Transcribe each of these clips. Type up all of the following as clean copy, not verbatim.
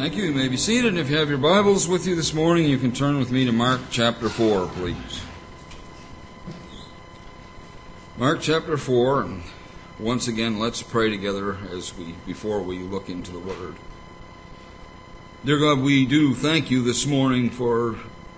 Thank you. You may be seated. And if you have your Bibles with you this morning, you can turn with me to Mark chapter 4, please. Mark chapter 4. And once again, let's pray together before we look into the Word. Dear God, we do thank you this morning for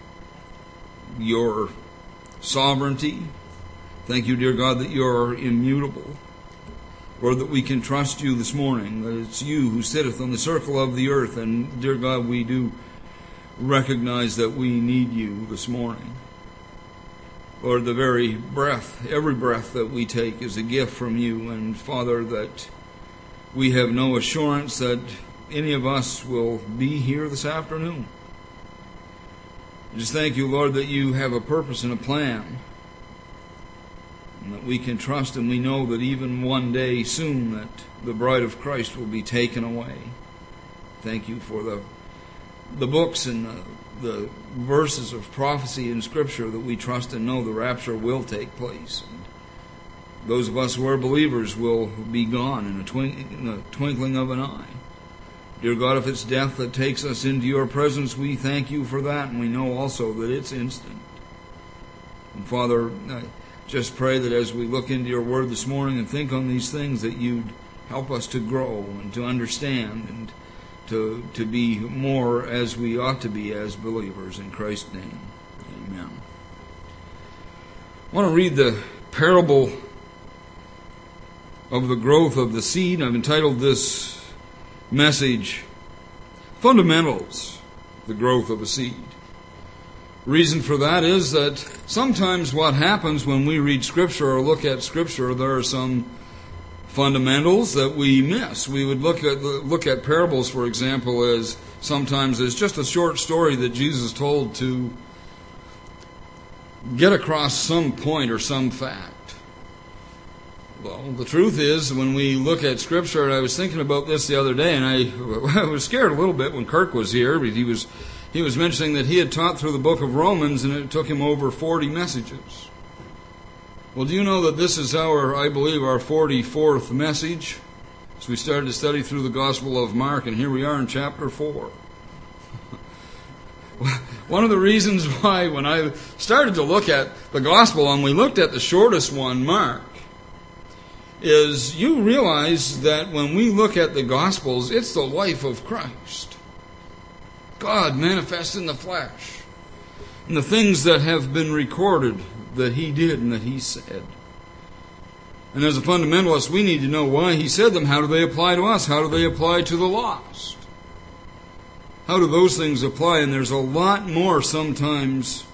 your sovereignty. Thank you, dear God, that you're immutable. Lord, that we can trust you this morning, that it's you who sitteth on the circle of the earth. And, dear God, we do recognize that we need you this morning. Lord, the very breath, every breath that we take is a gift from you. And, Father, that we have no assurance that any of us will be here this afternoon. Just thank you, Lord, that you have a purpose and a plan. And that we can trust, and we know that even one day soon that the bride of Christ will be taken away. Thank you for the books and the verses of prophecy in Scripture that we trust and know the rapture will take place. And those of us who are believers will be gone in a twinkling of an eye. Dear God, if it's death that takes us into your presence, we thank you for that, and we know also that it's instant. And Father, just pray that as we look into your word this morning and think on these things, that you'd help us to grow and to understand and to be more as we ought to be as believers. In Christ's name, amen. I want to read the parable of the growth of the seed. I've entitled this message, Fundamentals, the Growth of a Seed. Reason for that is that sometimes what happens when we read Scripture or look at Scripture, there are some fundamentals that we miss. We would look at parables, for example, as sometimes as just a short story that Jesus told to get across some point or some fact. Well, the truth is, when we look at Scripture, and I was thinking about this the other day, and I was scared a little bit when Kirk was here, but he was mentioning that he had taught through the book of Romans, and it took him over 40 messages. Well, do you know that this is I believe, our 44th message? So we started to study through the Gospel of Mark, and here we are in chapter 4. One of the reasons why, when I started to look at the Gospel, and we looked at the shortest one, Mark, is you realize that when we look at the Gospels, it's the life of Christ. God manifest in the flesh, and the things that have been recorded that he did and that he said. And as a fundamentalist, we need to know why he said them. How do they apply to us? How do they apply to the lost? How do those things apply? And there's a lot more sometimes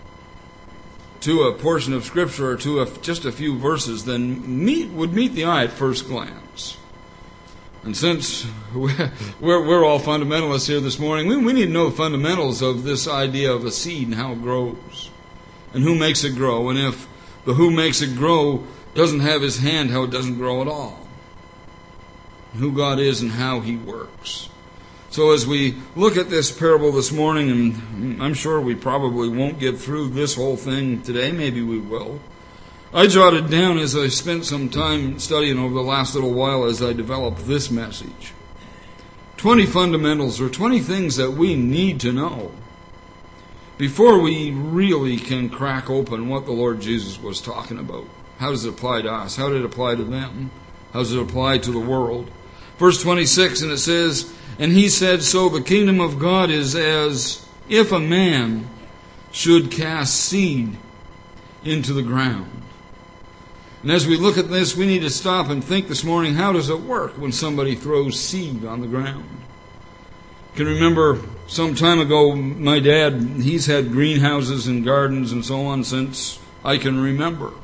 to a portion of Scripture or to just a few verses than would meet the eye at first glance. And since we're all fundamentalists here this morning, we need to know the fundamentals of this idea of a seed and how it grows. And who makes it grow. And if the who makes it grow doesn't have his hand, how it doesn't grow at all. And who God is and how he works. So as we look at this parable this morning, and I'm sure we probably won't get through this whole thing today, maybe we will. I jotted down as I spent some time studying over the last little while as I developed this message. 20 fundamentals, or 20 things that we need to know before we really can crack open what the Lord Jesus was talking about. How does it apply to us? How did it apply to them? How does it apply to the world? Verse 26, and it says, "And he said, so the kingdom of God is as if a man should cast seed into the ground." And as we look at this, we need to stop and think this morning, how does it work when somebody throws seed on the ground? I can remember some time ago, my dad, he's had greenhouses and gardens and so on since I can remember.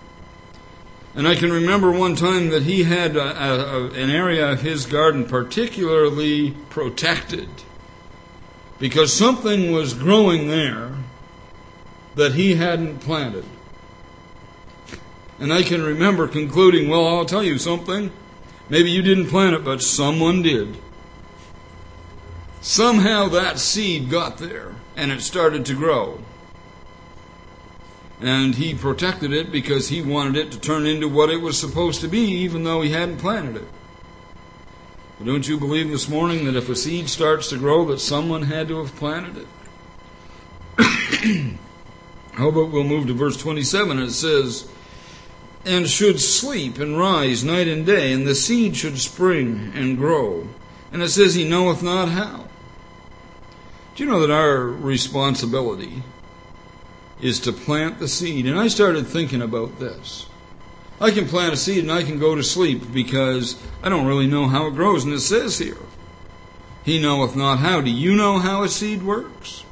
And I can remember one time that he had an area of his garden particularly protected because something was growing there that he hadn't planted. And I can remember concluding, well, I'll tell you something. Maybe you didn't plant it, but someone did. Somehow that seed got there, and it started to grow. And he protected it because he wanted it to turn into what it was supposed to be, even though he hadn't planted it. But don't you believe this morning that if a seed starts to grow, that someone had to have planted it? How about we'll move to verse 27, and it says, and should sleep and rise night and day, and the seed should spring and grow. And it says, he knoweth not how. Do you know that our responsibility is to plant the seed? And I started thinking about this. I can plant a seed and I can go to sleep because I don't really know how it grows. And it says here, he knoweth not how. Do you know how a seed works?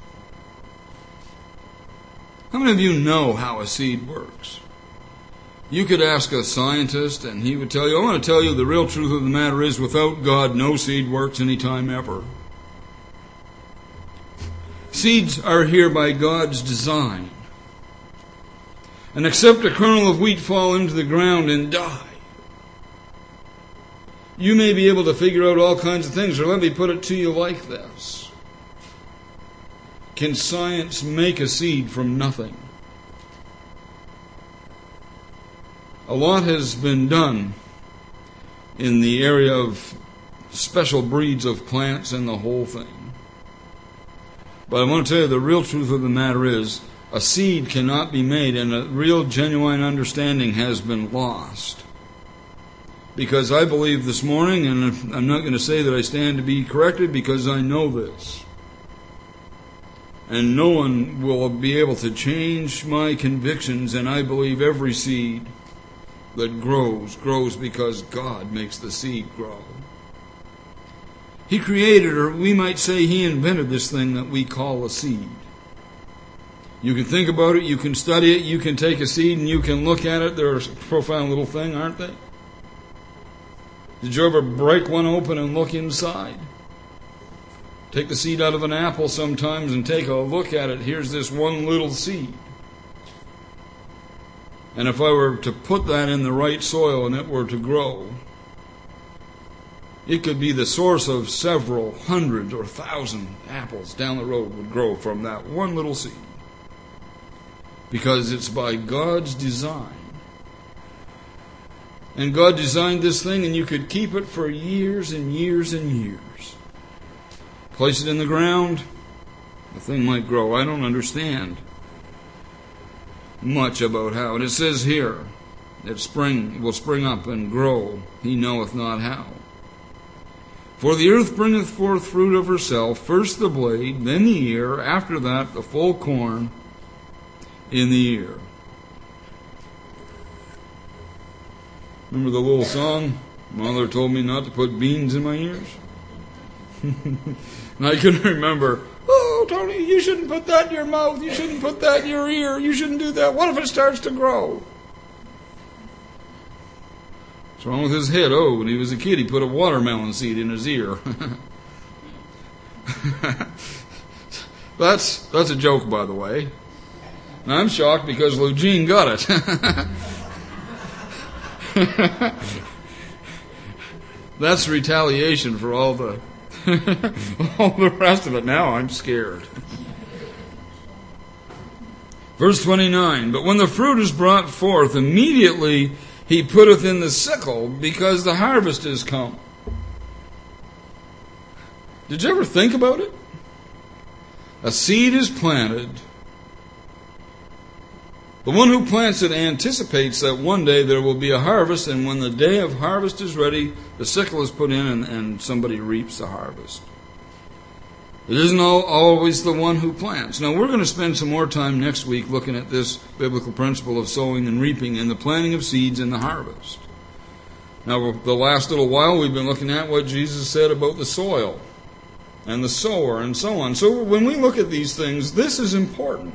How many of you know how a seed works? You could ask a scientist and he would tell you, I want to tell you the real truth of the matter is without God, no seed works any time ever. Seeds are here by God's design. And except a kernel of wheat fall into the ground and die, you may be able to figure out all kinds of things. Or let me put it to you like this. Can science make a seed from nothing? A lot has been done in the area of special breeds of plants and the whole thing. But I want to tell you the real truth of the matter is a seed cannot be made, and a real genuine understanding has been lost. Because I believe this morning, and I'm not going to say that I stand to be corrected because I know this. And no one will be able to change my convictions, and I believe every seed that grows because God makes the seed grow. He created, or we might say he invented this thing that we call a seed. You can think about it, you can study it, you can take a seed and you can look at it. They're a profound little thing, aren't they? Did you ever break one open and look inside? Take the seed out of an apple sometimes and take a look at it. Here's this one little seed. And if I were to put that in the right soil and it were to grow, it could be the source of several hundred or thousand apples down the road would grow from that one little seed. Because it's by God's design. And God designed this thing and you could keep it for years and years and years. Place it in the ground, the thing might grow. I don't understand much about how. And it says here, it will spring up and grow. He knoweth not how. For the earth bringeth forth fruit of herself, first the blade, then the ear, after that the full corn in the ear. Remember the little song? Mother told me not to put beans in my ears. And I couldn't remember, oh, Tony, you shouldn't put that in your mouth. You shouldn't put that in your ear. You shouldn't do that. What if it starts to grow? What's wrong with his head? Oh, when he was a kid, he put a watermelon seed in his ear. That's a joke, by the way. And I'm shocked because Eugene got it. That's retaliation for all the rest of it. Now I'm scared. Verse 29, but when the fruit is brought forth, immediately he putteth in the sickle, because the harvest is come. Did you ever think about it? A seed is planted. The one who plants it anticipates that one day there will be a harvest, and when the day of harvest is ready, the sickle is put in and somebody reaps the harvest. It isn't always the one who plants. Now, we're going to spend some more time next week looking at this biblical principle of sowing and reaping and the planting of seeds in the harvest. Now, the last little while we've been looking at what Jesus said about the soil and the sower and so on. So when we look at these things, this is important.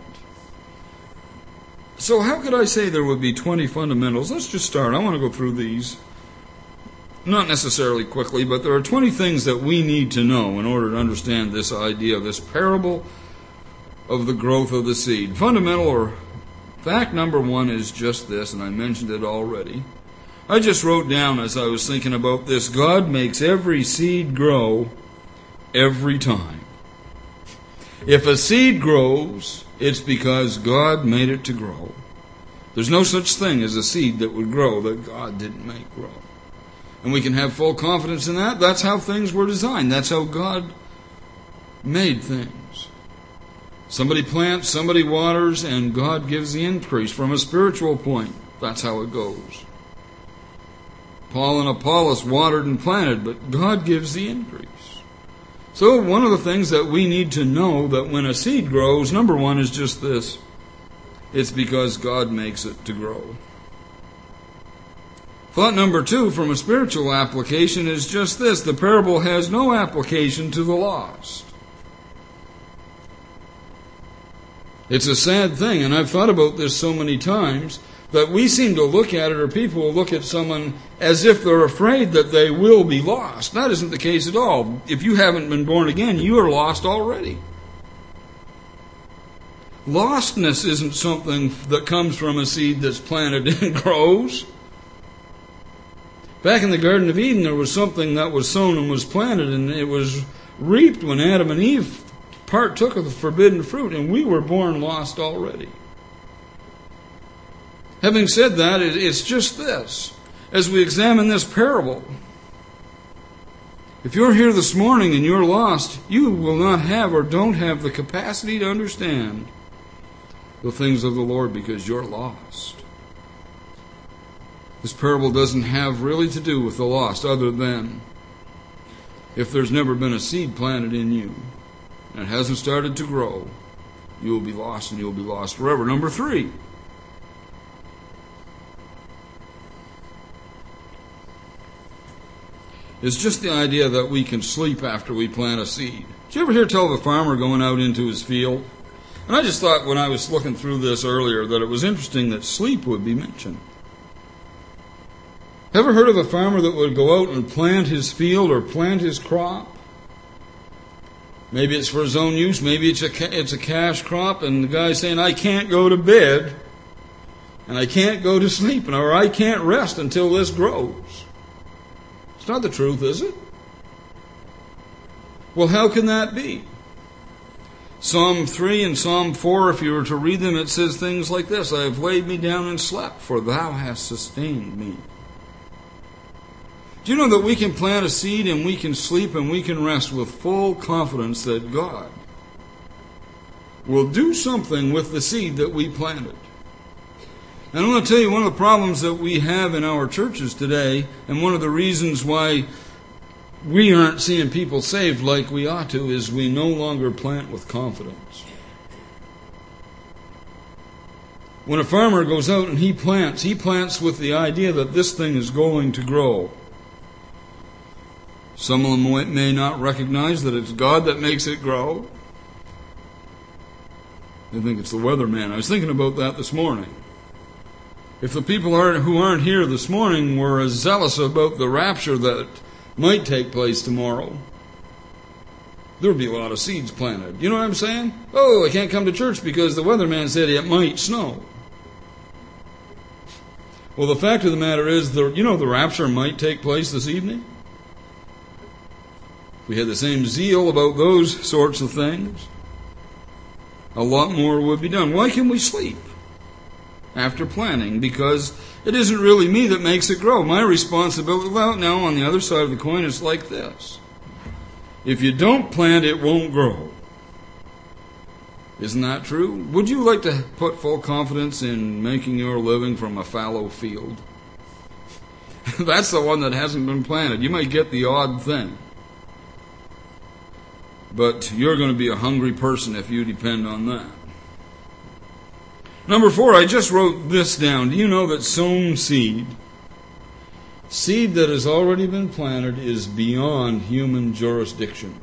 So how could I say there would be 20 fundamentals? Let's just start. I want to go through these. Not necessarily quickly, but there are 20 things that we need to know in order to understand this idea, this parable of the growth of the seed. Fundamental, or fact number one, is just this, and I mentioned it already. I just wrote down as I was thinking about this, God makes every seed grow every time. If a seed grows, it's because God made it to grow. There's no such thing as a seed that would grow that God didn't make grow. And we can have full confidence in that. That's how things were designed. That's how God made things. Somebody plants, somebody waters, and God gives the increase. From a spiritual point, that's how it goes. Paul and Apollos watered and planted, but God gives the increase. So one of the things that we need to know, that when a seed grows, number one is just this: it's because God makes it to grow. Thought number two, from a spiritual application, is just this: the parable has no application to the lost. It's a sad thing, and I've thought about this so many times, that we seem to look at it, or people will look at someone as if they're afraid that they will be lost. That isn't the case at all. If you haven't been born again, you are lost already. Lostness isn't something that comes from a seed that's planted and grows. Back in the Garden of Eden, there was something that was sown and was planted, and it was reaped when Adam and Eve partook of the forbidden fruit, and we were born lost already. Having said that, it's just this: as we examine this parable, if you're here this morning and you're lost, you will not have or don't have the capacity to understand the things of the Lord because you're lost. This parable doesn't have really to do with the lost, other than if there's never been a seed planted in you and it hasn't started to grow, you will be lost, and you'll be lost forever. Number three, it's just the idea that we can sleep after we plant a seed. Did you ever hear tell of a farmer going out into his field? And I just thought when I was looking through this earlier that it was interesting that sleep would be mentioned. Ever heard of a farmer that would go out and plant his field or plant his crop? Maybe it's for his own use, maybe it's a cash crop, and the guy's saying, I can't go to bed, and I can't go to sleep, or I can't rest until this grows. It's not the truth, is it? Well, how can that be? Psalm 3 and Psalm 4, if you were to read them, it says things like this: I have laid me down and slept, for thou hast sustained me. Do you know that we can plant a seed and we can sleep and we can rest with full confidence that God will do something with the seed that we planted? And I'm going to tell you one of the problems that we have in our churches today, and one of the reasons why we aren't seeing people saved like we ought to, is we no longer plant with confidence. When a farmer goes out and he plants with the idea that this thing is going to grow. Some of them may not recognize that it's God that makes it grow. They think it's the weatherman. I was thinking about that this morning. If the people who aren't here this morning were as zealous about the rapture that might take place tomorrow, there would be a lot of seeds planted. You know what I'm saying? Oh, I can't come to church because the weatherman said it might snow. Well, the fact of the matter is, the rapture might take place this evening. If we had the same zeal about those sorts of things, a lot more would be done. Why can we sleep after planting? Because it isn't really me that makes it grow. My responsibility, well, now on the other side of the coin, is like this: if you don't plant, it won't grow. Isn't that true? Would you like to put full confidence in making your living from a fallow field? That's the one that hasn't been planted. You might get the odd thing, but you're going to be a hungry person if you depend on that. Number 4, I just wrote this down. Do you know that sown seed that has already been planted, is beyond human jurisdiction?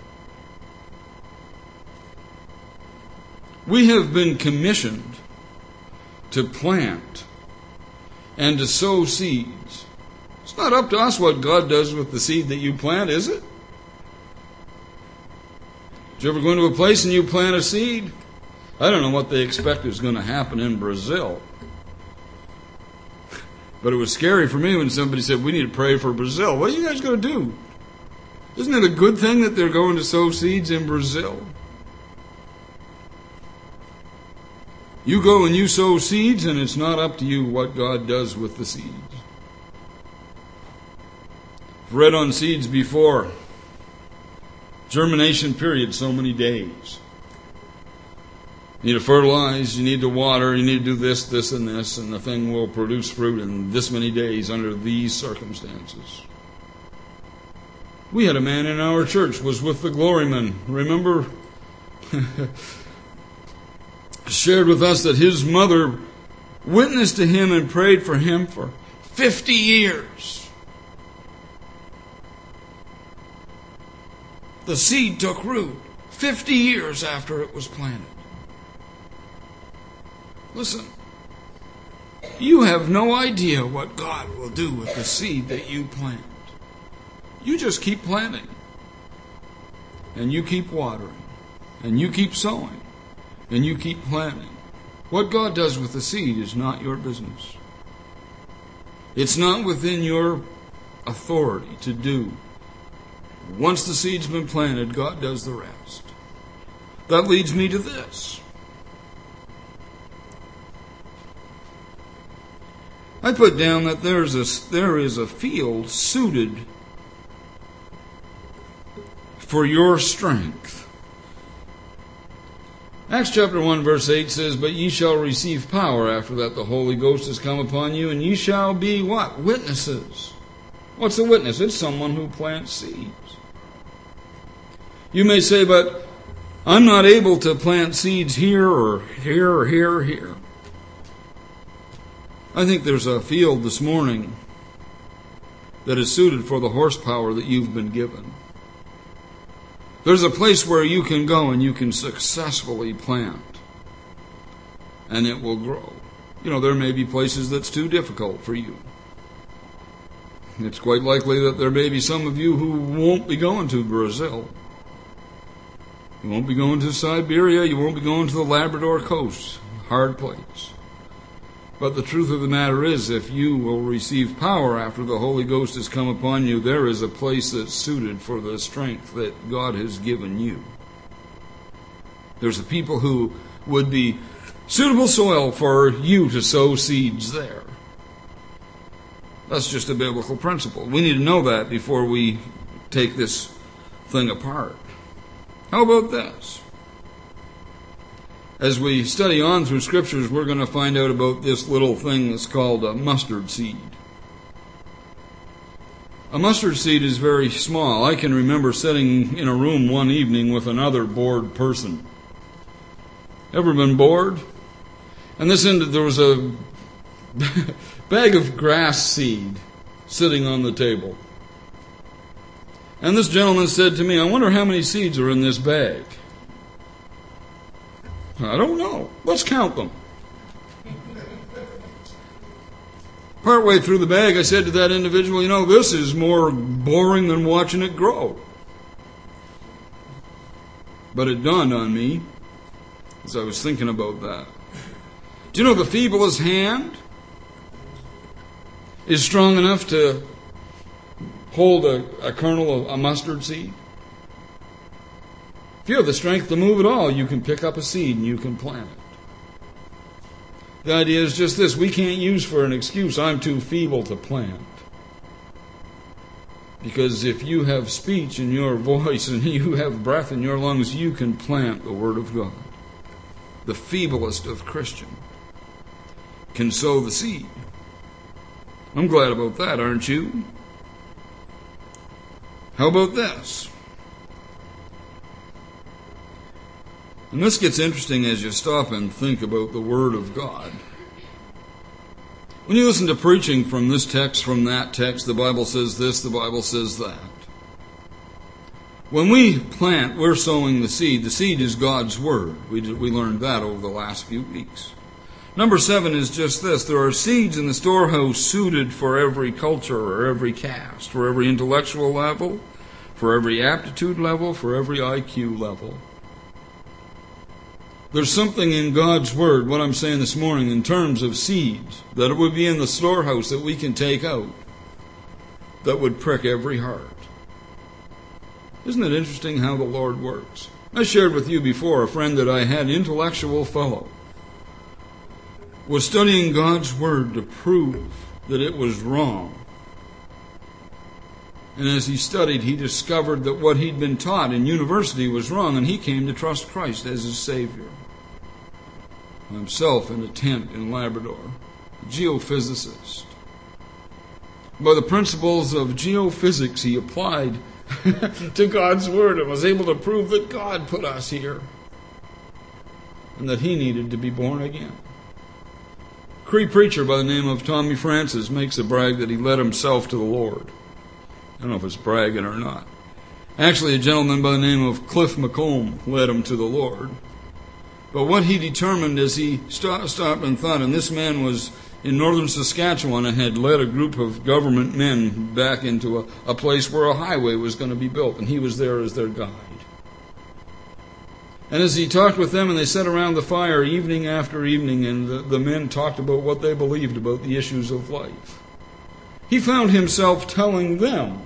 We have been commissioned to plant and to sow seeds. It's not up to us what God does with the seed that you plant, is it? Did you ever go into a place and you plant a seed? I don't know what they expect is going to happen in Brazil. But it was scary for me when somebody said, we need to pray for Brazil. What are you guys going to do? Isn't it a good thing that they're going to sow seeds in Brazil? You go and you sow seeds, and it's not up to you what God does with the seeds. read on seeds before. Germination period, so many days. You need to fertilize, you need to water, you need to do this, this, and this, and the thing will produce fruit in this many days under these circumstances. We had a man in our church, was with the Glorymen. Remember? Shared with us that his mother witnessed to him and prayed for him for 50 years. The seed took root 50 years after it was planted. Listen, you have no idea what God will do with the seed that you plant. You just keep planting. And you keep watering. And you keep sowing. And you keep planting. What God does with the seed is not your business. It's not within your authority to do. Once the seed's been planted, God does the rest. That leads me to this. I put down that there is a field suited for your strength. Acts chapter 1 verse 8 says, "But ye shall receive power after that the Holy Ghost has come upon you, and ye shall be" what? Witnesses. What's a witness? It's someone who plants seeds. You may say, "But I'm not able to plant seeds here or here or here or here." I think there's a field this morning that is suited for the horsepower that you've been given. There's a place where you can go and you can successfully plant, and it will grow. There may be places that's too difficult for you. It's quite likely that there may be some of you who won't be going to Brazil. You won't be going to Siberia. You won't be going to the Labrador coast. Hard place. But the truth of the matter is, if you will receive power after the Holy Ghost has come upon you, there is a place that's suited for the strength that God has given you. There's a people who would be suitable soil for you to sow seeds there. That's just a biblical principle. We need to know that before we take this thing apart. How about this? As we study on through Scriptures, we're going to find out about this little thing that's called a mustard seed. A mustard seed is very small. I can remember sitting in a room one evening with another bored person. Ever been bored? And there was a bag of grass seed sitting on the table. And this gentleman said to me, "I wonder how many seeds are in this bag." "I don't know. Let's count them." Partway through the bag, I said to that individual, "This is more boring than watching it grow." But it dawned on me as I was thinking about that. Do you know the feeblest hand is strong enough to hold a kernel of a mustard seed? If you have the strength to move at all, you can pick up a seed and you can plant it. The idea is just this: we can't use for an excuse, "I'm too feeble to plant." Because if you have speech in your voice and you have breath in your lungs, you can plant the Word of God. The feeblest of Christians can sow the seed. I'm glad about that, aren't you? How about this? And this gets interesting as you stop and think about the Word of God. When you listen to preaching from this text, from that text, the Bible says this, the Bible says that. When we plant, we're sowing the seed. The seed is God's Word. We learned that over the last few weeks. Number 7 is just this: there are seeds in the storehouse suited for every culture or every caste, for every intellectual level, for every aptitude level, for every IQ level. There's something in God's Word, what I'm saying this morning, in terms of seeds, that it would be in the storehouse that we can take out, that would prick every heart. Isn't it interesting how the Lord works? I shared with you before a friend that I had, intellectual fellow, was studying God's Word to prove that it was wrong. And as he studied, he discovered that what he'd been taught in university was wrong, and he came to trust Christ as his Savior. Himself in a tent in Labrador, a geophysicist. By the principles of geophysics, he applied to God's Word and was able to prove that God put us here and that he needed to be born again. A Cree preacher by the name of Tommy Francis makes a brag that he led himself to the Lord. I don't know if it's bragging or not. Actually, a gentleman by the name of Cliff McComb led him to the Lord. But what he determined as he stopped and thought, and this man was in northern Saskatchewan and had led a group of government men back into a place where a highway was going to be built, and he was there as their guide. And as he talked with them, and they sat around the fire evening after evening, and the men talked about what they believed about the issues of life, he found himself telling them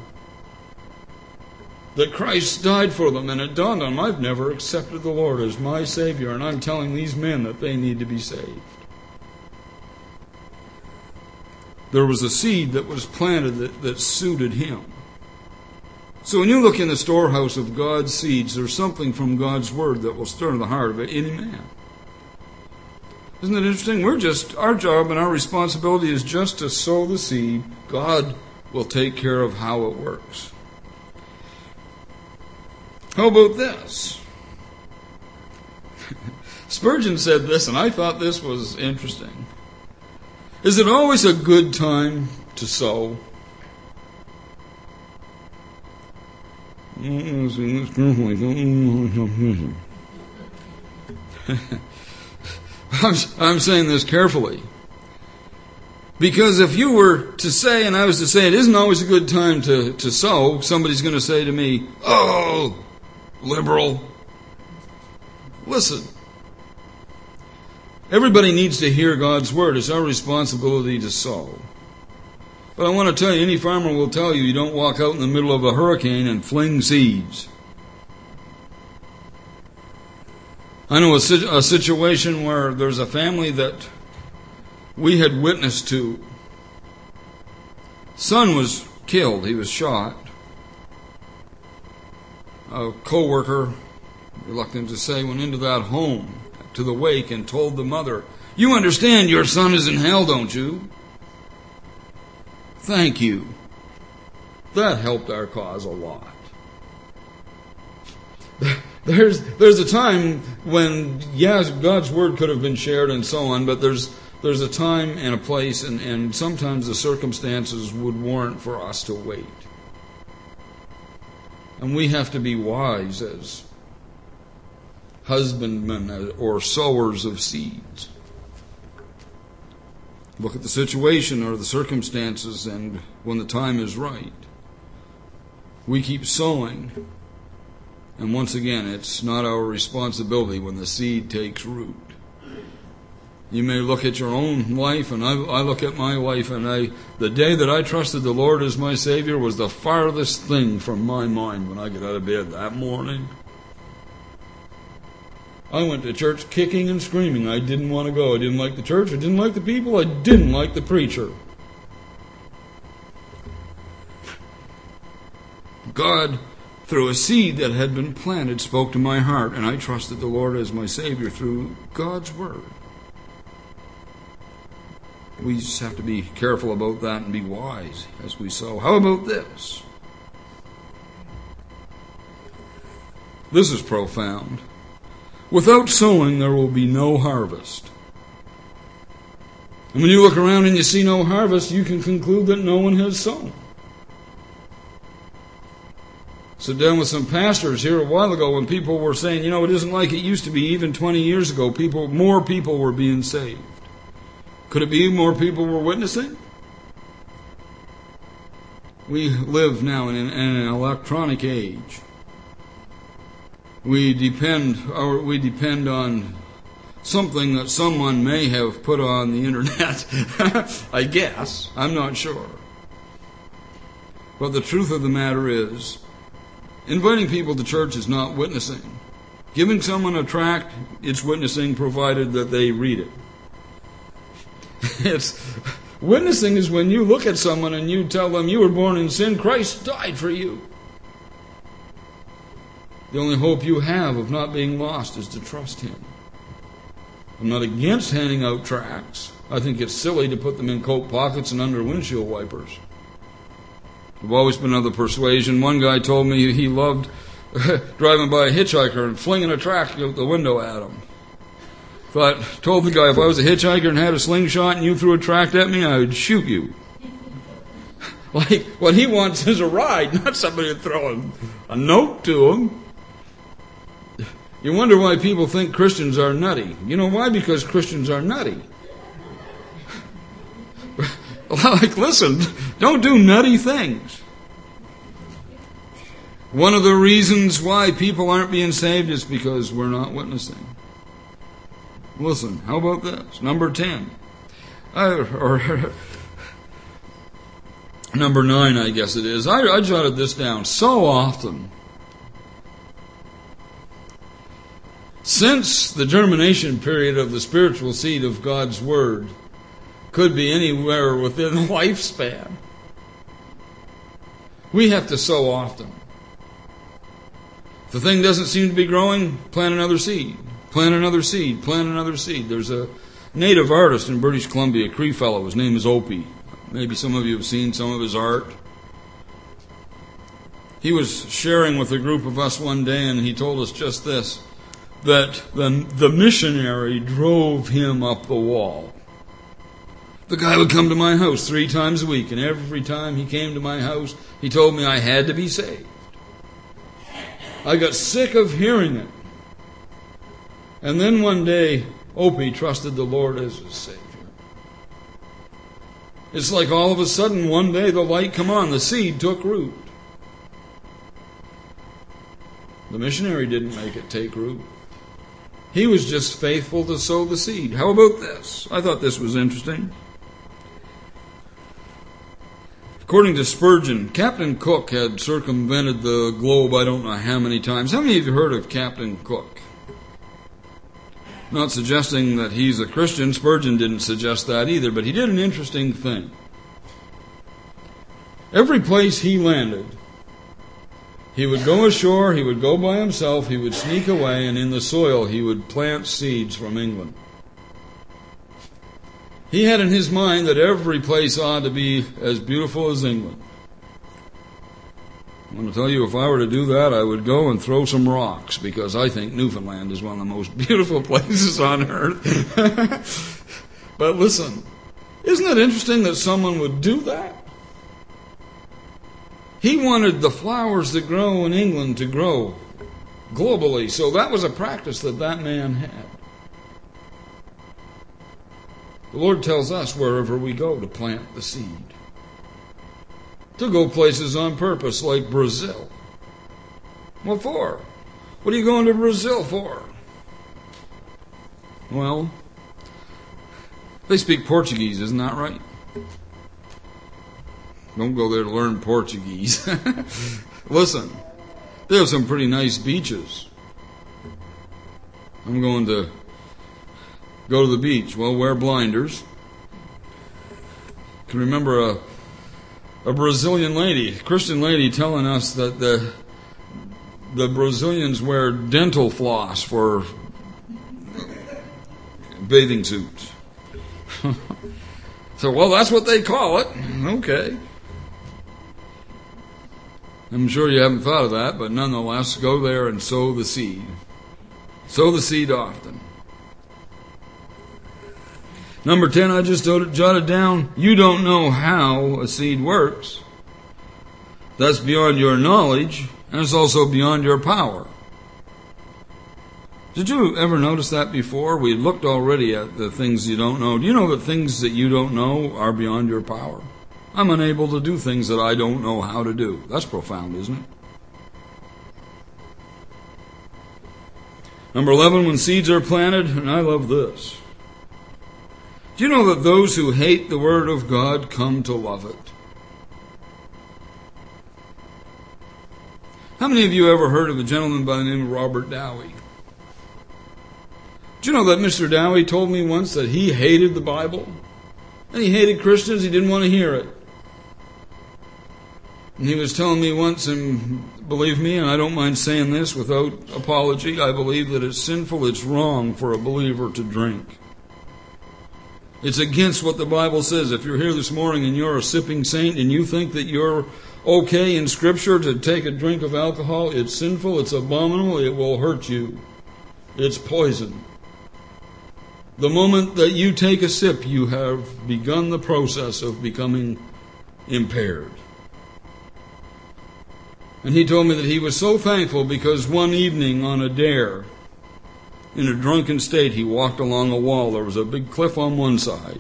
that Christ died for them, and it dawned on him, I've never accepted the Lord as my Savior, and I'm telling these men that they need to be saved. There was a seed that was planted that suited him. So when you look in the storehouse of God's seeds, there's something from God's Word that will stir the heart of any man. Isn't it interesting? Our job and our responsibility is just to sow the seed. God will take care of how it works. How about this? Spurgeon said this, and I thought this was interesting. Is it always a good time to sow? I'm saying this carefully. Because if you were to say, and I was to say, it isn't always a good time to sow, somebody's going to say to me, oh, liberal. Listen. Everybody needs to hear God's Word. It's our responsibility to sow. But I want to tell you, any farmer will tell you, you don't walk out in the middle of a hurricane and fling seeds. I know a situation where there's a family that we had witnessed to. Son was killed. He was shot. A co-worker, reluctant to say, went into that home to the wake and told the mother, you understand your son is in hell, don't you? Thank you. That helped our cause a lot. There's a time when, yes, God's Word could have been shared and so on, but there's a time and a place, and sometimes the circumstances would warrant for us to wait. And we have to be wise as husbandmen or sowers of seeds. Look at the situation or the circumstances, and when the time is right, we keep sowing. And once again, it's not our responsibility when the seed takes root. You may look at your own life, and I look at my life, and the day that I trusted the Lord as my Savior was the farthest thing from my mind when I got out of bed that morning. I went to church kicking and screaming. I didn't want to go. I didn't like the church. I didn't like the people. I didn't like the preacher. God, through a seed that had been planted, spoke to my heart, and I trusted the Lord as my Savior through God's Word. We just have to be careful about that and be wise as we sow. How about this? This is profound. Without sowing, there will be no harvest. And when you look around and you see no harvest, you can conclude that no one has sown. Sit down with some pastors here a while ago when people were saying, it isn't like it used to be. Even 20 years ago, more people were being saved. Could it be more people were witnessing? We live now in an electronic age. We depend on something that someone may have put on the internet. I guess. I'm not sure. But the truth of the matter is, inviting people to church is not witnessing. Giving someone a tract, it's witnessing provided that they read it. Witnessing is when you look at someone and you tell them you were born in sin, Christ died for you. The only hope you have of not being lost is to trust Him. I'm not against handing out tracts. I think it's silly to put them in coat pockets and under windshield wipers. I've always been of the persuasion. One guy told me he loved driving by a hitchhiker and flinging a tract out the window at him. Told the guy, if I was a hitchhiker and had a slingshot and you threw a tract at me, I would shoot you. Like, what he wants is a ride, not somebody to throw a note to him. You wonder why people think Christians are nutty. You know why? Because Christians are nutty. Like, listen, don't do nutty things. One of the reasons why people aren't being saved is because we're not witnessing. Listen, how about this? Number 10. Or number 9, I guess it is. I jotted this down. So often, since the germination period of the spiritual seed of God's Word could be anywhere within the lifespan, we have to sow often. If the thing doesn't seem to be growing, plant another seed. Plant another seed. Plant another seed. There's a native artist in British Columbia, a Cree fellow. His name is Opie. Maybe some of you have seen some of his art. He was sharing with a group of us one day, and he told us just this, that the missionary drove him up the wall. The guy would come to my house 3 times a week, and every time he came to my house, he told me I had to be saved. I got sick of hearing it. And then one day, Opie trusted the Lord as his Savior. It's like all of a sudden, one day the light come on, the seed took root. The missionary didn't make it take root. He was just faithful to sow the seed. How about this? I thought this was interesting. According to Spurgeon, Captain Cook had circumvented the globe I don't know how many times. How many of you heard of Captain Cook? Not suggesting that he's a Christian. Spurgeon didn't suggest that either, but he did an interesting thing. Every place he landed, he would go ashore, he would go by himself, he would sneak away, and in the soil he would plant seeds from England. He had in his mind that every place ought to be as beautiful as England. I want to tell you, if I were to do that, I would go and throw some rocks, because I think Newfoundland is one of the most beautiful places on earth. But listen, isn't it interesting that someone would do that? He wanted the flowers that grow in England to grow globally, so that was a practice that man had. The Lord tells us wherever we go to plant the seed. To go places on purpose, like Brazil. What for? What are you going to Brazil for? Well, they speak Portuguese, isn't that right? Don't go there to learn Portuguese. Listen, they have some pretty nice beaches. I'm going to go to the beach. Well, wear blinders. I can remember a Brazilian lady, a Christian lady, telling us that the Brazilians wear dental floss for bathing suits. So, well, that's what they call it. Okay. I'm sure you haven't thought of that, but nonetheless, go there and sow the seed. Sow the seed often. Number 10, I just jotted down, you don't know how a seed works. That's beyond your knowledge, and it's also beyond your power. Did you ever notice that before? We looked already at the things you don't know. Do you know that things that you don't know are beyond your power? I'm unable to do things that I don't know how to do. That's profound, isn't it? Number 11, when seeds are planted, and I love this. Do you know that those who hate the Word of God come to love it? How many of you ever heard of a gentleman by the name of Robert Dowie? Do you know that Mr. Dowie told me once that he hated the Bible? And he hated Christians. He didn't want to hear it. And he was telling me once, and believe me, and I don't mind saying this without apology, I believe that it's sinful, it's wrong for a believer to drink. It's against what the Bible says. If you're here this morning and you're a sipping saint and you think that you're okay in Scripture to take a drink of alcohol, it's sinful, it's abominable, it will hurt you. It's poison. The moment that you take a sip, you have begun the process of becoming impaired. And he told me that he was so thankful because one evening on a dare, in a drunken state, he walked along a wall. There was a big cliff on one side.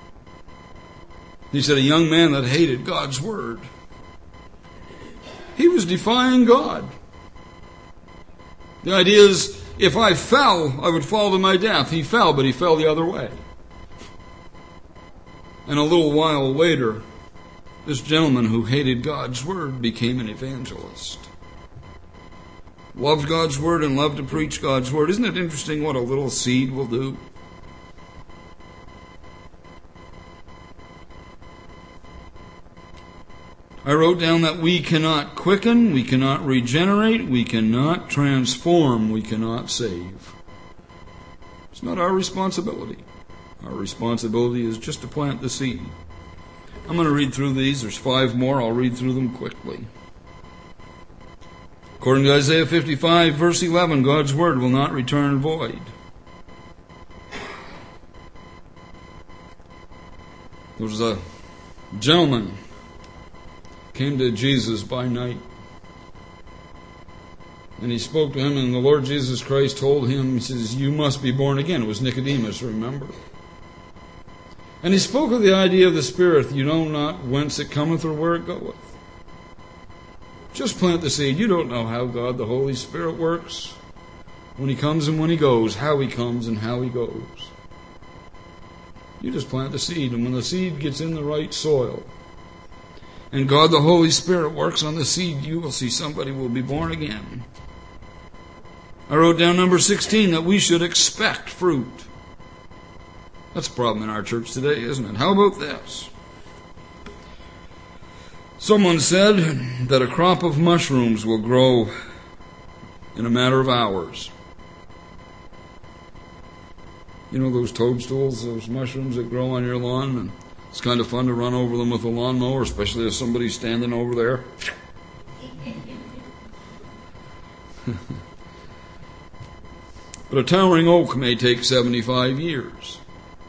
He said a young man that hated God's Word. He was defying God. The idea is, if I fell, I would fall to my death. He fell, but he fell the other way. And a little while later, this gentleman who hated God's Word became an evangelist. Loved God's Word and loved to preach God's Word. Isn't it interesting what a little seed will do? I wrote down that we cannot quicken, we cannot regenerate, we cannot transform, we cannot save. It's not our responsibility. Our responsibility is just to plant the seed. I'm going to read through these. There's 5 more. I'll read through them quickly. According to Isaiah 55, verse 11, God's Word will not return void. There was a gentleman came to Jesus by night. And he spoke to him, and the Lord Jesus Christ told him, he says, you must be born again. It was Nicodemus, remember? And he spoke of the idea of the Spirit. You know not whence it cometh or where it goeth. Just plant the seed. You don't know how God, the Holy Spirit, works. When He comes and when He goes, how He comes and how He goes. You just plant the seed, and when the seed gets in the right soil, and God, the Holy Spirit, works on the seed, you will see somebody will be born again. I wrote down number 16, that we should expect fruit. That's a problem in our church today, isn't it? How about this? Someone said that a crop of mushrooms will grow in a matter of hours. You know those toadstools, those mushrooms that grow on your lawn? And it's kind of fun to run over them with a lawnmower, especially if somebody's standing over there. But a towering oak may take 75 years.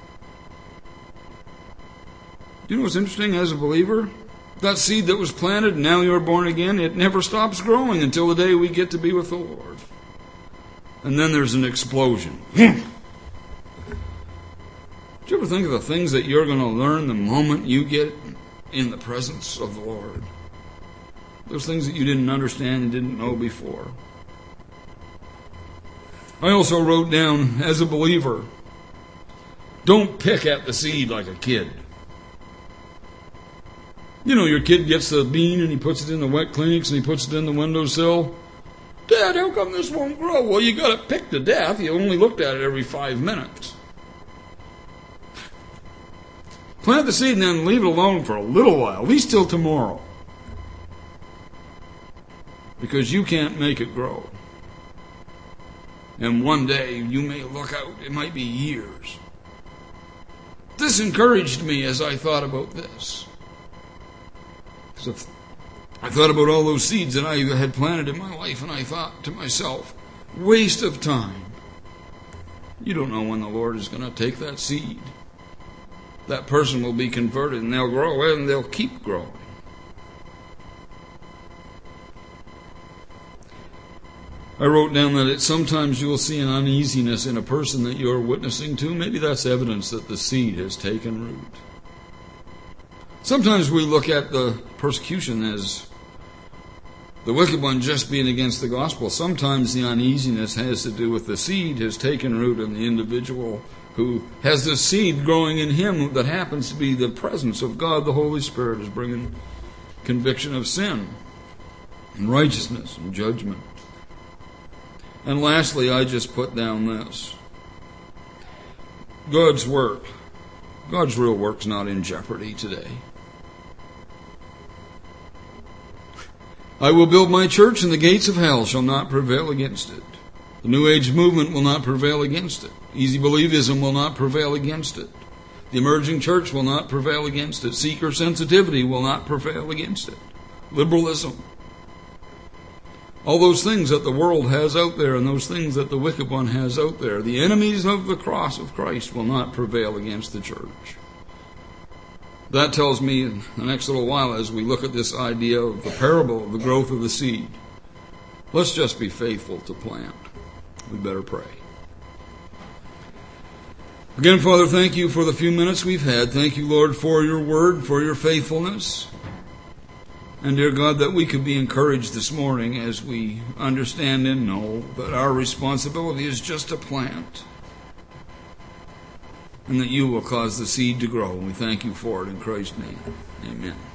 Do you know what's interesting as a believer? That seed that was planted, and now you're born again, it never stops growing until the day we get to be with the Lord. And then there's an explosion. Do you ever think of the things that you're going to learn the moment you get in the presence of the Lord? Those things that you didn't understand and didn't know before. I also wrote down, as a believer, don't pick at the seed like a kid. You know, your kid gets the bean and he puts it in the wet Kleenex and he puts it in the windowsill. Dad, how come this won't grow? Well, you got it picked to death. You only looked at it every 5 minutes. Plant the seed and then leave it alone for a little while, at least till tomorrow. Because you can't make it grow. And one day you may look out, it might be years. This encouraged me as I thought about this. So I thought about all those seeds that I had planted in my life, and I thought to myself, waste of time. You don't know when the Lord is going to take that seed. That person will be converted, and they'll grow, and they'll keep growing. I wrote down that sometimes you will see an uneasiness in a person that you're witnessing to. Maybe that's evidence that the seed has taken root. Sometimes we look at the persecution as the wicked one just being against the gospel. Sometimes the uneasiness has to do with the seed has taken root in the individual who has the seed growing in him that happens to be the presence of God. The Holy Spirit is bringing conviction of sin and righteousness and judgment. And lastly, I just put down this. God's work God's real work's not in jeopardy today. I will build my church, and the gates of hell shall not prevail against it. The New Age movement will not prevail against it. Easy believism will not prevail against it. The emerging church will not prevail against it. Seeker sensitivity will not prevail against it. Liberalism. All those things that the world has out there and those things that the wicked one has out there, the enemies of the cross of Christ will not prevail against the church. That tells me in the next little while, as we look at this idea of the parable of the growth of the seed, let's just be faithful to plant. We better pray. Again, Father, thank you for the few minutes we've had. Thank you, Lord, for your word, for your faithfulness. And, dear God, that we could be encouraged this morning as we understand and know that our responsibility is just to plant, and that you will cause the seed to grow. And we thank you for it in Christ's name. Amen.